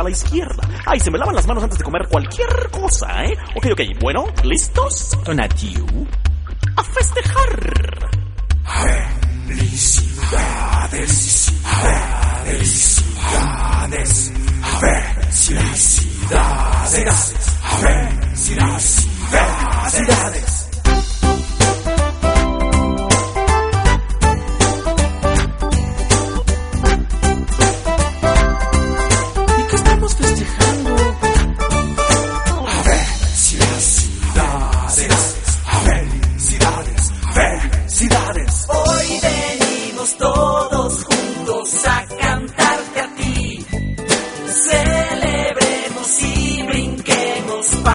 a la izquierda. Ay, se me lavan las manos antes de comer cualquier cosa, ¿eh? Ok, bueno, ¿listos? Donatiu. ¡A festejar! Felicidades.